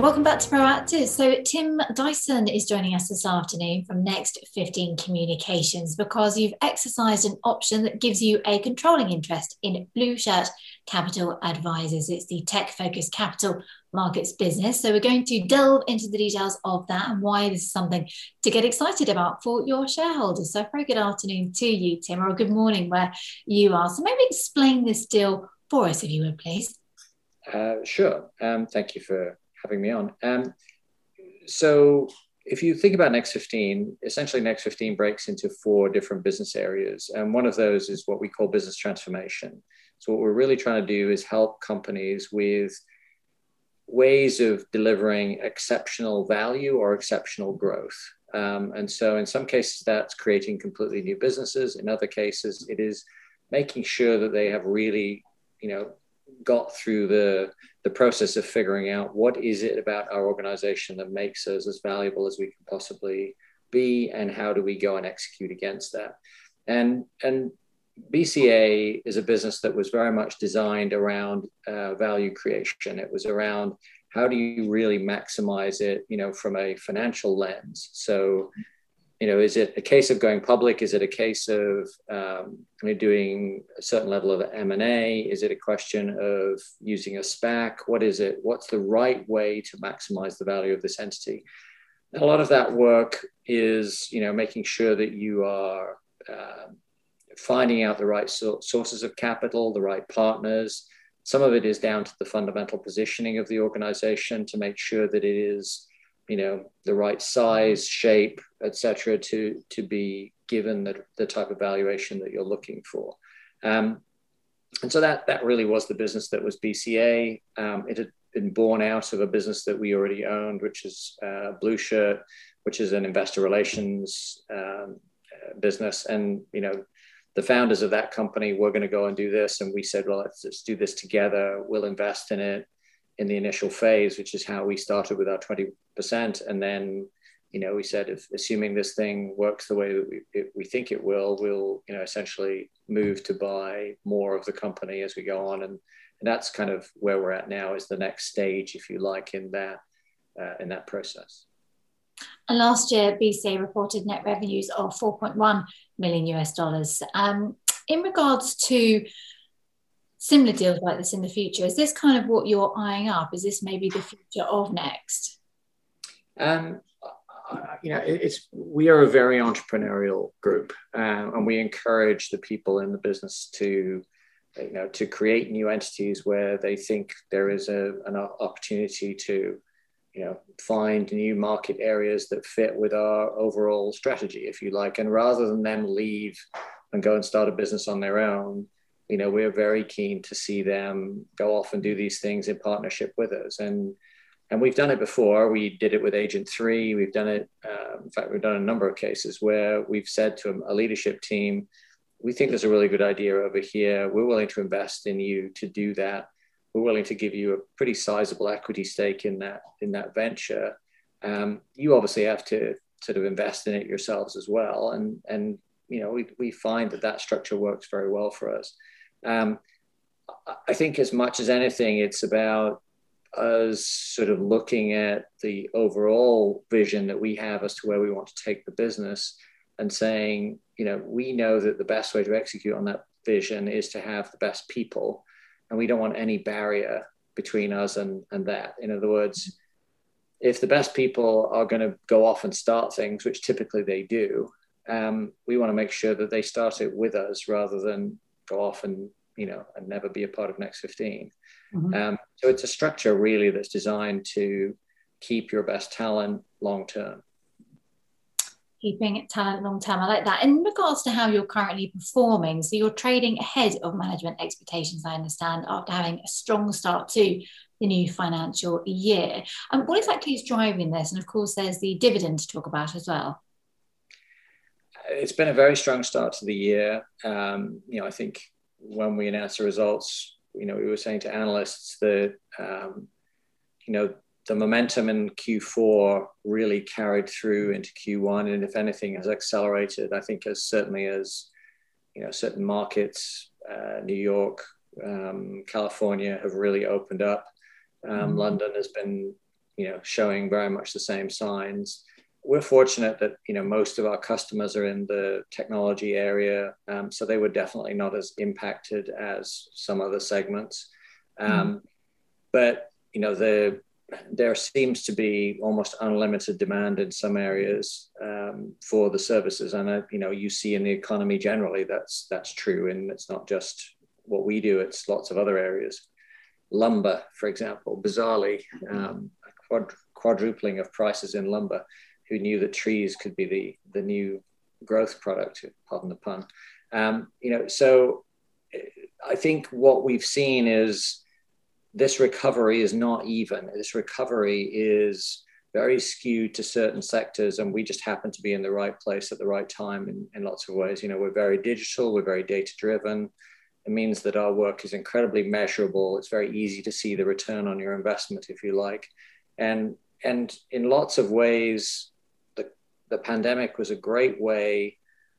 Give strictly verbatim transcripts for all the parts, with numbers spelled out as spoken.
welcome back to Proactive. So Tim Dyson is joining us this afternoon from Next fifteen Communications because you've exercised an option that gives you a controlling interest in Blue Shirt Capital Advisors. It's the tech-focused capital markets business. So we're going to delve into the details of that and why this is something to get excited about for your shareholders. So a very good afternoon to you, Tim, or good morning where you are. So maybe explain this deal for us, if you would, please. Uh, sure. Um, thank you for having me on. Um, so if you think about Next fifteen, essentially Next fifteen breaks into four different business areas. And one of those is what we call business transformation. So what we're really trying to do is help companies with ways of delivering exceptional value or exceptional growth. Um, and so in some cases, that's creating completely new businesses. In other cases, it is making sure that they have really, you know, got through the, the process of figuring out what is it about our organization that makes us as valuable as we can possibly be, and how do we go and execute against that. And, and B C A is a business that was very much designed around uh, value creation. It was around how do you really maximize it, you know, from a financial lens. So, you know, is it a case of going public? Is it a case of um, doing a certain level of M and A? Is it a question of using a SPAC? What is it? What's the right way to maximize the value of this entity? And a lot of that work is, you know, making sure that you are uh, finding out the right so- sources of capital, the right partners. Some of it is down to the fundamental positioning of the organization to make sure that it is, you know, the right size, shape, et cetera, to, to be given the, the type of valuation that you're looking for. Um, and so that, that really was the business that was B C A. Um, it had been born out of a business that we already owned, which is uh, Blue Shirt, which is an investor relations um, uh, business. And, you know, the founders of that company were going to go and do this. And we said, well, let's, let's do this together. We'll invest in it in the initial phase, which is how we started with our twenty percent. And then, you know, we said, if assuming this thing works the way that we, it, we think it will, we'll, you know, essentially move to buy more of the company as we go on. And, and that's kind of where we're at now, is the next stage, if you like, in that, uh, in that process. And last year, B C A reported net revenues of four point one million US dollars. Um, in regards to similar deals like this in the future, is this kind of what you're eyeing up? Is this maybe the future of Next? Um, you know, it, it's we are a very entrepreneurial group, uh, and we encourage the people in the business to, you know, to create new entities where they think there is a, an opportunity to, you know, find new market areas that fit with our overall strategy, if you like. And rather than them leave and go and start a business on their own, you know, we're very keen to see them go off and do these things in partnership with us. And and we've done it before. We did it with Agent three. We've done it, uh, in fact, we've done a number of cases where we've said to a leadership team, we think there's a really good idea over here. We're willing to invest in you to do that. We're willing to give you a pretty sizable equity stake in that, in that venture. Um, you obviously have to sort of invest in it yourselves as well. And, and you know, we, we find that that structure works very well for us. Um, I think as much as anything, it's about us sort of looking at the overall vision that we have as to where we want to take the business and saying, you know, we know that the best way to execute on that vision is to have the best people. And we don't want any barrier between us and, and that. In other words, if the best people are going to go off and start things, which typically they do, um, we want to make sure that they start it with us rather than go off and, you know, and never be a part of Next fifteen. Mm-hmm. Um, so it's a structure really that's designed to keep your best talent long term. Keeping talent long term, I like that. In regards to how you're currently performing, so you're trading ahead of management expectations, I understand, after having a strong start to the new financial year. Um, what exactly is driving this? And of course, there's the dividend to talk about as well. It's been a very strong start to the year. Um, you know, I think when we announced the results, you know, we were saying to analysts that, um, you know, the momentum in Q four really carried through into Q one, and if anything has accelerated. I think as certainly as, you know, certain markets, uh, New York, um, California have really opened up. Um, mm-hmm. London has been you know, showing very much the same signs. We're fortunate that, you know, most of our customers are in the technology area, um, so they were definitely not as impacted as some other segments. Um, mm. But, you know, the there seems to be almost unlimited demand in some areas um, for the services, and uh, you know, you see in the economy generally that's that's true, and it's not just what we do; it's lots of other areas. Lumber, for example, bizarrely, um, a quad, quadrupling of prices in lumber. Who knew that trees could be the the new growth product? Pardon the pun. Um, you know, so I think what we've seen is this recovery is not even. This recovery is very skewed to certain sectors, and we just happen to be in the right place at the right time in, in lots of ways. You know, we're very digital, we're very data driven. It means that our work is incredibly measurable. It's very easy to see the return on your investment, if you like, and and in lots of ways. The pandemic was a great way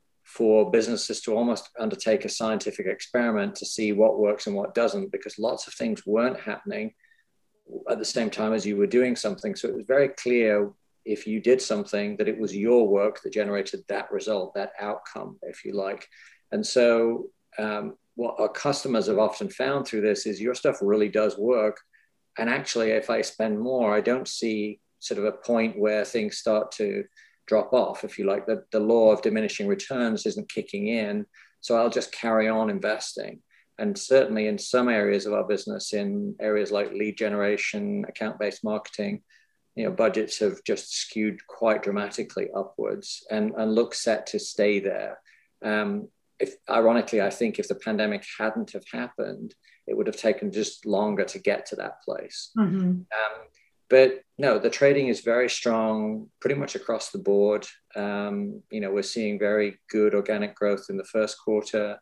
for businesses to almost undertake a scientific experiment to see what works and what doesn't, because lots of things weren't happening at the same time as you were doing something. So it was very clear if you did something that it was your work that generated that result, that outcome, if you like. And so um, what our customers have often found through this is your stuff really does work. And actually, if I spend more, I don't see sort of a point where things start to drop off, if you like. The, the law of diminishing returns isn't kicking in, so I'll just carry on investing. And certainly in some areas of our business, in areas like lead generation, account-based marketing, you know, budgets have just skewed quite dramatically upwards and, and look set to stay there. Um, if ironically, I think if the pandemic hadn't have happened, it would have taken just longer to get to that place. Mm-hmm. Um, But no, the trading is very strong pretty much across the board. Um, you know, we're seeing very good organic growth in the first quarter.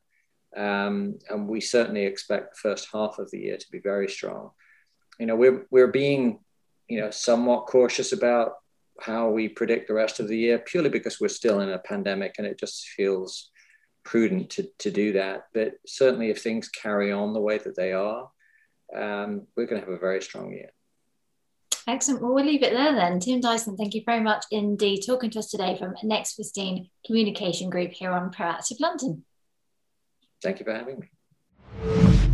Um, and we certainly expect the first half of the year to be very strong. You know, we're, we're being, you know, somewhat cautious about how we predict the rest of the year, purely because we're still in a pandemic and it just feels prudent to, to do that. But certainly if things carry on the way that they are, um, we're going to have a very strong year. Excellent. Well, we'll leave it there then. Tim Dyson, thank you very much indeed, talking to us today from Next fifteen Communication Group here on Proactive London. Thank you for having me.